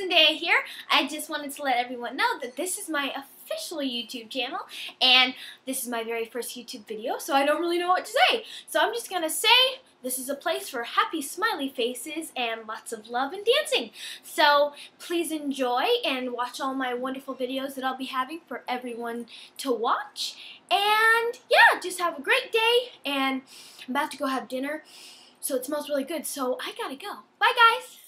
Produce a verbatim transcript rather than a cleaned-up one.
Zendaya here. I just wanted to let everyone know that this is my official YouTube channel, and this is my very first YouTube video, so I don't really know what to say. So I'm just gonna say this is a place for happy smiley faces and lots of love and dancing. So please enjoy and watch all my wonderful videos that I'll be having for everyone to watch. And yeah, just have a great day, and I'm about to go have dinner, so it smells really good, so I gotta go. Bye guys!